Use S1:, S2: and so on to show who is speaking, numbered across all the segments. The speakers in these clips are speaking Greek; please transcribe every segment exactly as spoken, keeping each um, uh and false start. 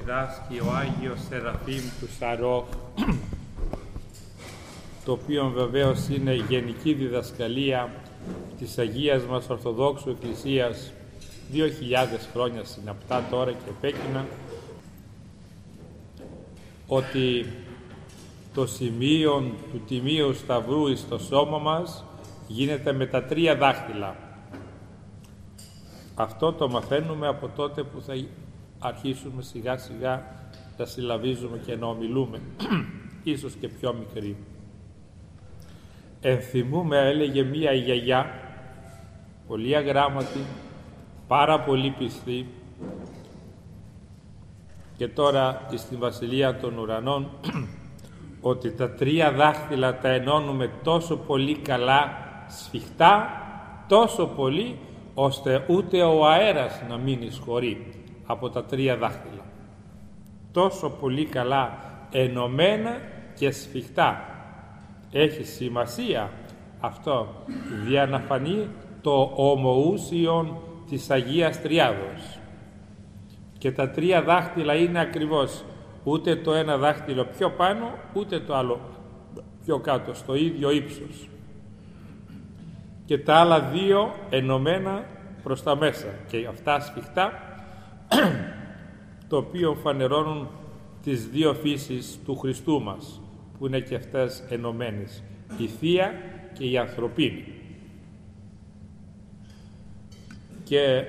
S1: διδάσκει ο Άγιος Σεραφείμ του Σαρόφ, το οποίο βεβαίως είναι η γενική διδασκαλία της Αγίας μας Ορθοδόξου Εκκλησίας δύο χιλιάδες χρόνια συναπτά τώρα και επέκεινα, ότι το σημείο του Τιμίου Σταυρού εις το σώμα μας γίνεται με τα τρία δάχτυλα. Αυτό το μαθαίνουμε από τότε που θα αρχίσουμε σιγά σιγά να συλλαβίζουμε και να ομιλούμε, ίσως και πιο μικροί. Ενθυμούμε, έλεγε μία γιαγιά, πολύ αγράμματη, πάρα πολύ πιστή, και τώρα στην Βασιλεία των Ουρανών, ότι τα τρία δάχτυλα τα ενώνουμε τόσο πολύ καλά, σφιχτά, τόσο πολύ, ώστε ούτε ο αέρας να μην εισχωρεί από τα τρία δάχτυλα. Τόσο πολύ καλά ενωμένα και σφιχτά. Έχει σημασία αυτό, για να φανεί το ομοούσιον της Αγίας Τριάδος. Και τα τρία δάχτυλα είναι ακριβώς ούτε το ένα δάχτυλο πιο πάνω, ούτε το άλλο πιο κάτω, στο ίδιο ύψος. Και τα άλλα δύο ενωμένα προς τα μέσα, και αυτά σφιχτά, το οποίο φανερώνουν τις δύο φύσεις του Χριστού μας, που είναι και αυτές ενωμένες, η Θεία και η Ανθρωπίνη. Και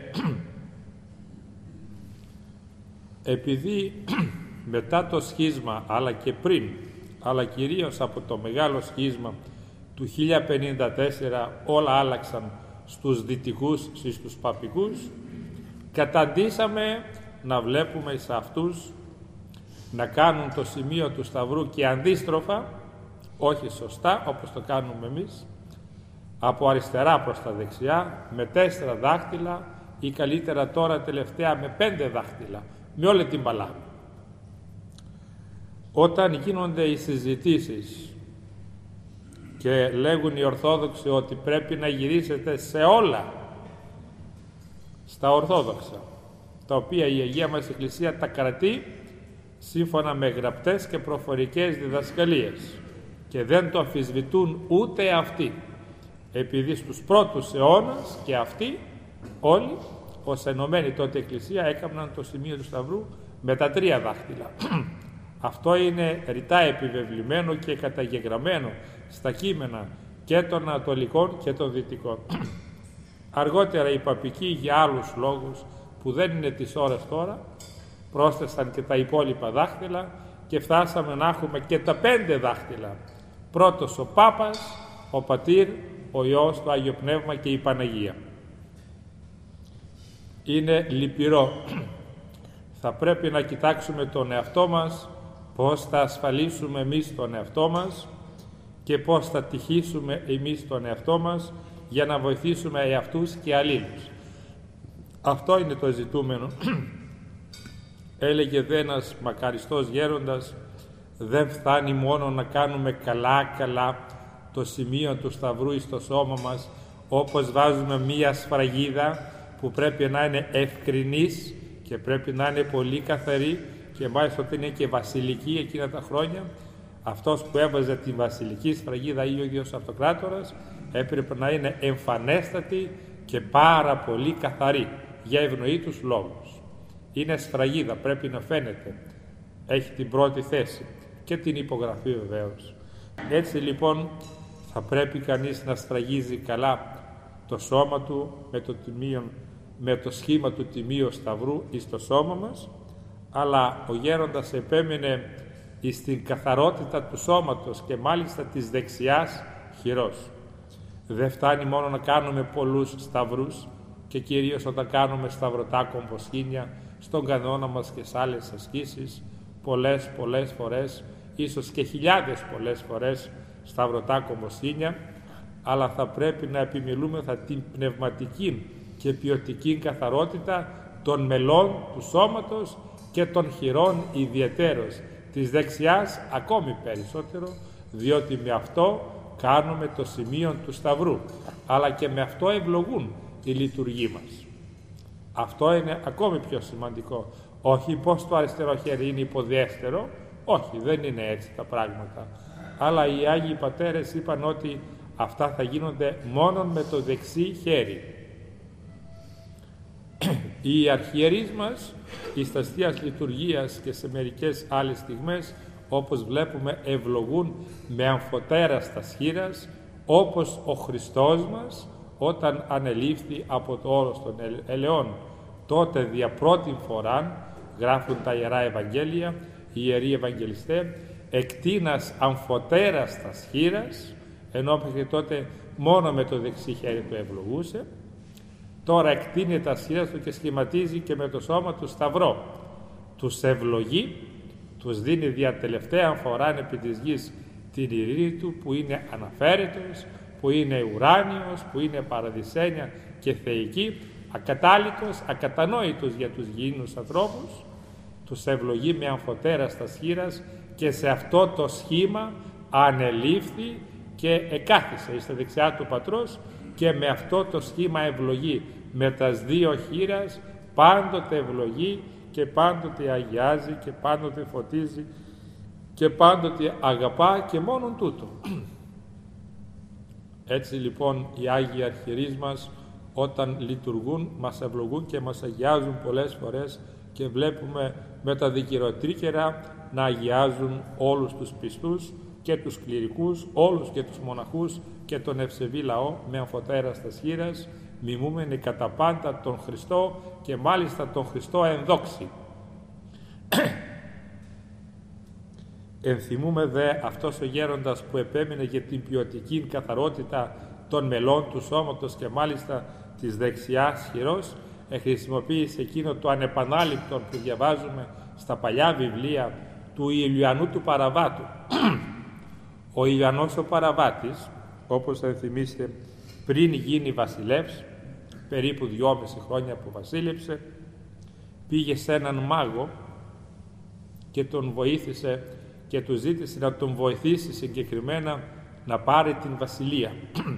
S1: επειδή μετά το σχίσμα, αλλά και πριν, αλλά κυρίως από το μεγάλο σχίσμα του χίλια πενήντα τέσσερα, όλα άλλαξαν στους δυτικούς και στους παπικούς, καταντήσαμε να βλέπουμε σε αυτούς να κάνουν το σημείο του Σταυρού και αντίστροφα, όχι σωστά όπως το κάνουμε εμείς, από αριστερά προς τα δεξιά, με τέσσερα δάχτυλα, ή καλύτερα τώρα τελευταία με πέντε δάχτυλα, με όλη την παλάμη. Όταν γίνονται οι συζητήσεις και λέγουν οι Ορθόδοξοι ότι πρέπει να γυρίσετε σε όλα στα Ορθόδοξα, τα οποία η Αγία μας Εκκλησία τα κρατεί σύμφωνα με γραπτές και προφορικές διδασκαλίες, και δεν το αμφισβητούν ούτε αυτοί, επειδή στους πρώτους αιώνας και αυτοί όλοι ως ενωμένη τότε Εκκλησία έκαναν το σημείο του Σταυρού με τα τρία δάχτυλα. Αυτό είναι ρητά επιβεβλημένο και καταγεγραμμένο στα κείμενα και των Ανατολικών και των Δυτικών. Αργότερα οι παπικοί, για άλλους λόγους που δεν είναι της ώρας τώρα, πρόσθεσαν και τα υπόλοιπα δάχτυλα και φτάσαμε να έχουμε και τα πέντε δάχτυλα. Πρώτος ο Πάπας, ο Πατήρ, ο Υιός, το Άγιο Πνεύμα και η Παναγία. Είναι λυπηρό. Θα πρέπει να κοιτάξουμε τον εαυτό μας, πώς θα ασφαλίσουμε εμείς τον εαυτό μας και πώς θα τυχήσουμε εμείς τον εαυτό μας για να βοηθήσουμε εαυτούς και αλλήλους. Αυτό είναι το ζητούμενο. Έλεγε δε ένας μακαριστός γέροντας, δεν φτάνει μόνο να κάνουμε καλά καλά το σημείο του Σταυρού εις το σώμα μας, όπως βάζουμε μία σφραγίδα που πρέπει να είναι ευκρινής και πρέπει να είναι πολύ καθαρή, και μάλιστα ότι είναι και βασιλική εκείνα τα χρόνια. Αυτός που έβαζε την βασιλική σφραγίδα ή ο ίδιος Αυτοκράτορας έπρεπε να είναι εμφανέστατη και πάρα πολύ καθαρή για ευνοήτους λόγους. Είναι σφραγίδα, πρέπει να φαίνεται, έχει την πρώτη θέση και την υπογραφή βεβαίως. Έτσι λοιπόν θα πρέπει κανείς να σφραγίζει καλά το σώμα του με το, τιμίο, με το σχήμα του Τιμίου Σταυρού εις το σώμα μας, αλλά ο γέροντας επέμεινε στην καθαρότητα του σώματος και μάλιστα της δεξιάς χειρός. Δεν φτάνει μόνο να κάνουμε πολλούς σταυρούς, και κυρίως όταν κάνουμε σταυρωτά κομποσκήνια στον κανόνα μας και σε άλλες ασκήσεις, πολλές πολλές φορές, ίσως και χιλιάδες πολλές φορές σταυρωτά κομποσκήνια, αλλά θα πρέπει να επιμιλούμεθα την πνευματική και ποιοτική καθαρότητα των μελών του σώματος και των χειρών ιδιαιτέρως, της δεξιάς ακόμη περισσότερο, διότι με αυτό κάνουμε το σημείο του Σταυρού, αλλά και με αυτό ευλογούν οι λειτουργοί μας. Αυτό είναι ακόμη πιο σημαντικό, Όχι πως το αριστερό χέρι είναι υποδέστερο, όχι, δεν είναι έτσι τα πράγματα. Αλλά οι Άγιοι Πατέρες είπαν ότι αυτά θα γίνονται μόνο με το δεξί χέρι. Οι αρχιερείς μας, εις τας Θείας Λειτουργίας και σε μερικές άλλες στιγμές, όπως βλέπουμε, ευλογούν με αμφωτέραστας χείρας, όπως ο Χριστός μας όταν ανελήφθη από το όρος των ελαιών. Τότε δια πρώτη φορά, γράφουν τα Ιερά Ευαγγέλια, οι Ιεροί Ευαγγελιστέ, εκτείνας αμφωτέραστας χείρας, ενώ μέχρι τότε μόνο με το δεξί χέρι του ευλογούσε, τώρα εκτείνει τα χείρας του και σχηματίζει και με το σώμα του σταυρό. Τους ευλογεί, τους δίνει δια τελευταία φορά επί της γης την ειρήνη του, που είναι αναφέρετος, που είναι ουράνιος, που είναι παραδεισένια και θεϊκή, ακατάλητος, ακατανόητος για τους γήινους ανθρώπους. Τους ευλογεί με αμφωτέραστας χείρας και σε αυτό το σχήμα ανελήφθη και εκάθισε εις τα δεξιά του Πατρός, και με αυτό το σχήμα ευλογεί με τας δύο χείρας, πάντοτε ευλογεί και πάντοτε αγιάζει και πάντοτε φωτίζει και πάντοτε αγαπά και μόνον τούτο. Έτσι λοιπόν οι Άγιοι Αρχιερείς μας όταν λειτουργούν μας ευλογούν και μας αγιάζουν πολλές φορές, και βλέπουμε με τα δικηροτρίκερα να αγιάζουν όλους τους πιστούς και τους κληρικούς, όλους και τους μοναχούς και τον ευσεβή λαό με αμφωτέραστας χείρας, μιμούμενοι κατά πάντα τον Χριστό και μάλιστα τον Χριστό ενδόξη. Ενθυμούμε δε αυτός ο γέροντας που επέμεινε για την ποιοτική καθαρότητα των μελών του σώματος και μάλιστα της δεξιάς χειρός, χρησιμοποίησε εκείνο το ανεπανάληπτο που διαβάζουμε στα παλιά βιβλία του Ηλιανού του Παραβάτου. Ο Ηλιανός ο Παραβάτης, όπως θα θυμίστε, πριν γίνει βασιλεύς, περίπου δυόμιση χρόνια που βασίλεψε, πήγε σε έναν μάγο και τον βοήθησε και του ζήτησε να τον βοηθήσει συγκεκριμένα να πάρει την βασιλεία.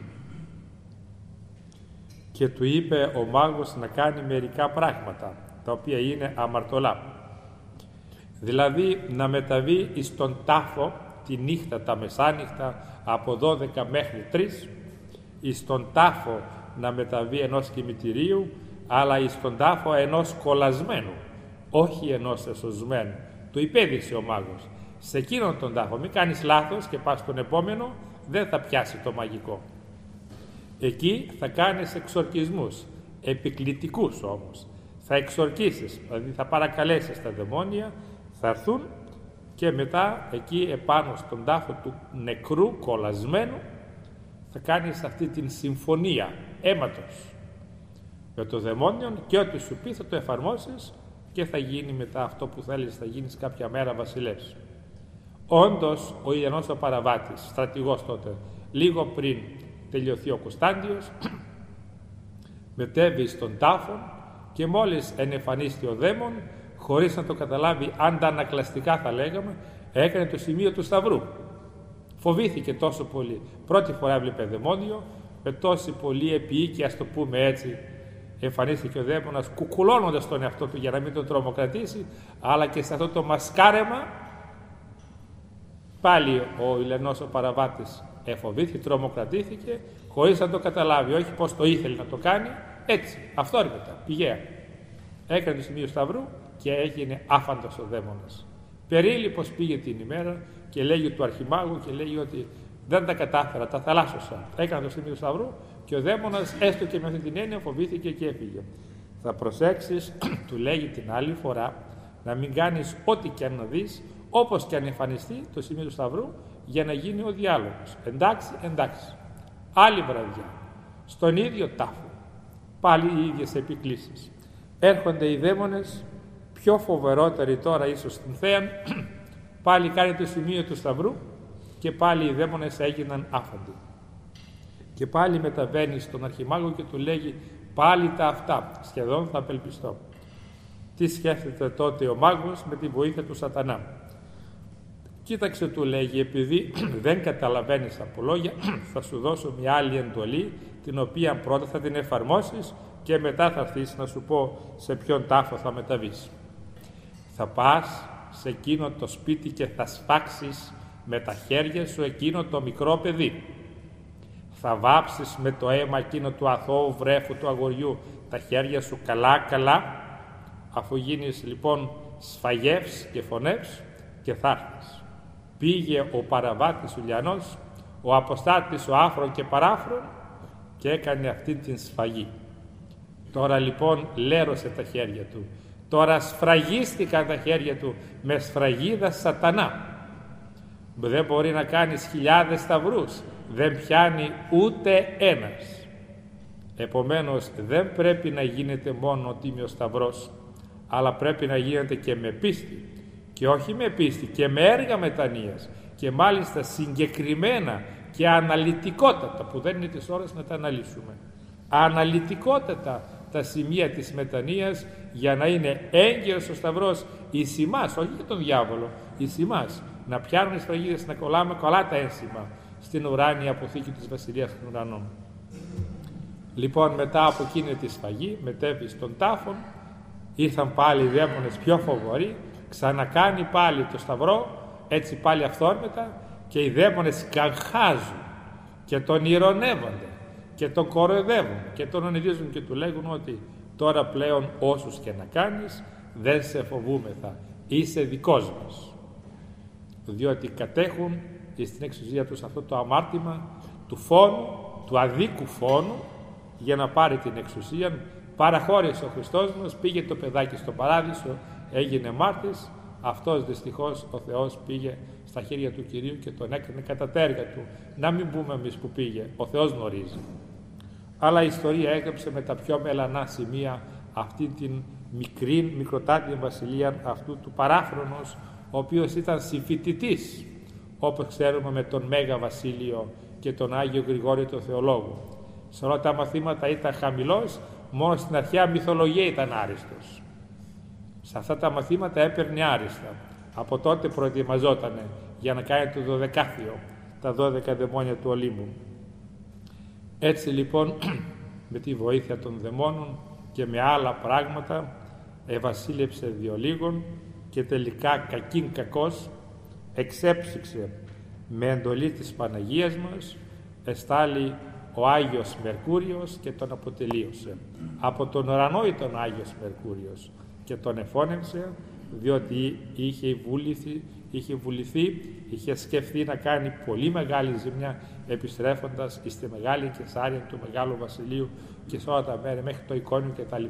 S1: Και του είπε ο μάγος να κάνει μερικά πράγματα, τα οποία είναι αμαρτωλά. Δηλαδή να μεταβεί εις τον τάφο τη νύχτα, τα μεσάνυχτα, από δώδεκα μέχρι τρεις, εις τον τάφο να μεταβεί ενός κημητηρίου, αλλά εις τον τάφο ενός κολλασμένου, όχι ενός εσωσμένου. Του υπέδειξε ο μάγος. Σε εκείνον τον τάφο μην κάνεις λάθος και πας στον επόμενο, δεν θα πιάσει το μαγικό. Εκεί θα κάνεις εξορκισμούς, επικλητικούς όμως. Θα εξορκίσεις, δηλαδή θα παρακαλέσεις τα δαιμόνια, θα έρθουν και μετά εκεί επάνω στον τάφο του νεκρού κολλασμένου θα κάνεις αυτή την συμφωνία αίματος με το δαιμόνιο, και ό,τι σου πει θα το εφαρμόσεις και θα γίνει μετά αυτό που θέλεις, θα γίνεις κάποια μέρα βασιλεύς. Όντως ο Ηλιανός ο Παραβάτης, στρατηγός τότε, λίγο πριν τελειωθεί ο Κωνσταντιος, μετέβη στον τάφο και μόλις ενεφανίστη ο δαίμον, χωρίς να το καταλάβει αντανακλαστικά θα λέγαμε, έκανε το σημείο του σταυρού. Φοβήθηκε τόσο πολύ. Πρώτη φορά έβλεπε δαιμόνιο, με τόση πολύ επίοικια, ας το πούμε έτσι, εμφανίστηκε ο δαίμονας κουκουλώνοντας τον εαυτό του για να μην τον τρομοκρατήσει, αλλά και σε αυτό το μασκάρεμα πάλι ο Ηλιανός ο Παραβάτης εφοβήθηκε, τρομοκρατήθηκε, χωρίς να το καταλάβει, όχι πως το ήθελε να το κάνει, έτσι, αυθόρμητα, πηγαία. Έκανε το σημείο σταυρού και έγινε άφαντος ο δαίμονας. Περίληπος πήγε την ημέρα και λέγει του αρχιμάγου και λέγει ότι δεν τα κατάφερα, τα θαλάσσωσα. Έκανε το σημείο σταυρού και ο δαίμονας, έστω και με αυτή την έννοια, φοβήθηκε και έφυγε. Θα προσέξεις, του λέγει την άλλη φορά, να μην κάνεις ό,τι και αν να δεις, όπως και αν εμφανιστεί το σημείο του σταυρού, για να γίνει ο διάλογος. Εντάξει, εντάξει. Άλλη βραδιά, στον ίδιο τάφο, πάλι οι ίδιες επικλήσεις. Έρχονται οι δαίμονες, πιο φοβερότεροι τώρα ίσως στην θέα, πάλι κάνει το σημείο του σταυρού και πάλι οι δαίμονες έγιναν άφαντοι. Και πάλι μεταβαίνει στον αρχιμάγο και του λέγει πάλι τα αυτά, σχεδόν θα απελπιστώ. Τι σκέφτεται τότε ο μάγος με τη βοήθεια του σατανά? Κοίταξε, του λέγει, επειδή δεν καταλαβαίνεις από λόγια, θα σου δώσω μια άλλη εντολή, την οποία πρώτα θα την εφαρμόσεις και μετά θα έρθεις να σου πω σε ποιον τάφο θα μεταβείς. Θα πας σε εκείνο το σπίτι και θα σφάξεις με τα χέρια σου εκείνο το μικρό παιδί. Θα βάψεις με το αίμα εκείνο του αθώου βρέφου του αγοριού τα χέρια σου καλά καλά. Αφού γίνεις λοιπόν σφαγεύς και φωνεύς και θα έρθεις. Πήγε ο παραβάτης Ουλιανός, ο αποστάτης ο άφρον και παράφρον, και έκανε αυτή την σφαγή. Τώρα λοιπόν λέρωσε τα χέρια του. Τώρα σφραγίστηκαν τα χέρια του με σφραγίδα σατανά. Δεν μπορεί να κάνεις χιλιάδες σταυρούς. Δεν πιάνει ούτε ένας. Επομένως δεν πρέπει να γίνεται μόνο ο Τίμιος Σταυρός, αλλά πρέπει να γίνεται και με πίστη. Και όχι με πίστη, και με έργα μετανοίας. Και μάλιστα συγκεκριμένα και αναλυτικότατα, που δεν είναι τις ώρες να τα αναλύσουμε. Αναλυτικότατα τα σημεία της μετανοίας, για να είναι έγκαιρος ο Σταυρός εις ημάς, όχι για τον διάβολο, εις ημάς, να πιάνουν οι σφραγίδες, να κολλάμε καλά τα ένσημα στην ουράνια αποθήκη της Βασιλείας των Ουρανών. Λοιπόν, μετά από εκείνη τη σφαγή, μετέβη στον τάφον, ήρθαν πάλι οι δαίμονες πιο φοβεροί, ξανακάνει πάλι το Σταυρό, έτσι πάλι αυθόρμητα, και οι δαίμονες καγχάζουν και τον ηρωνεύονται και τον κοροϊδεύουν και τον ονειδίζουν και του λέγουν ότι τώρα πλέον όσους και να κάνεις δεν σε φοβούμεθα, είσαι δικός μας. Διότι κατέχουν στην εξουσία τους αυτό το αμάρτημα του φόνου, του αδίκου φόνου, για να πάρει την εξουσία. Παραχώρησε ο Χριστός μας, πήγε το παιδάκι στο παράδεισο, έγινε μάρτης. Αυτός δυστυχώς ο Θεός πήγε στα χέρια του Κυρίου και τον έκανε κατά τα έργα του. Να μην πούμε εμείς που πήγε, ο Θεός γνωρίζει. Αλλά η ιστορία έγραψε με τα πιο μελανά σημεία αυτή την μικρή, μικροτάτια βασιλεία αυτού του παράφρονος, ο οποίος ήταν συμφοιτητής, όπως ξέρουμε, με τον Μέγα Βασίλειο και τον Άγιο Γρηγόριο τον Θεολόγο. Σε όλα τα μαθήματα ήταν χαμηλός, μόνο στην αρχαία μυθολογία ήταν άριστος. Σε αυτά τα μαθήματα έπαιρνε άριστα. Από τότε προετοιμαζόταν για να κάνει το δωδεκάθιο, τα δώδεκα δαιμόνια του Ολύμπου. Έτσι λοιπόν, με τη βοήθεια των δαιμόνων και με άλλα πράγματα, ευασίλεψε διολίγων και τελικά κακήν κακός εξέψυξε με εντολή της Παναγίας μας, εστάλει ο Άγιος Μερκούριος και τον αποτελείωσε. Από τον ουρανό ήταν ο Άγιος Μερκούριος και τον εφώνευσε, διότι είχε βουληθεί, είχε βουληθεί, είχε σκεφτεί να κάνει πολύ μεγάλη ζημιά επιστρέφοντας στη Μεγάλη Κεσάρια του Μεγάλου Βασιλείου και σε όλα τα μέρη μέχρι το Εικόνιο κτλ.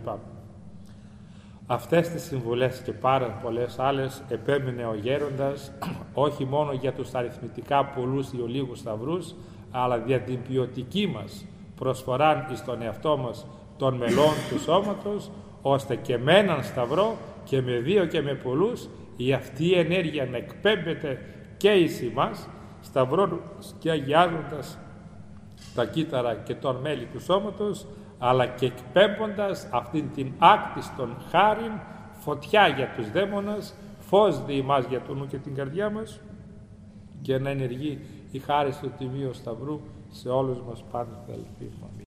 S1: Αυτές τις συμβουλές και πάρα πολλές άλλες επέμεινε ο γέροντας, όχι μόνο για τους αριθμητικά πολλούς ή ολίγους σταυρούς, αλλά για την ποιοτική μας προσφορά εις τον εαυτό μας των μελών του σώματος, ώστε και με έναν σταυρό και με δύο και με πολλούς η αυτή η ενέργεια να εκπέμπεται και εις εμάς, σταυρών και αγιάζοντας τα κύτταρα και τον μέλη του σώματος, αλλά και εκπέμποντας αυτήν την άκτιστον χάριν, φωτιά για τους δαίμονας, φως δι' εμάς για το νου και την καρδιά μας, και να ενεργεί η χάρις του Τιμίου Σταυρού σε όλους μας πάντα, αδελφοί μου.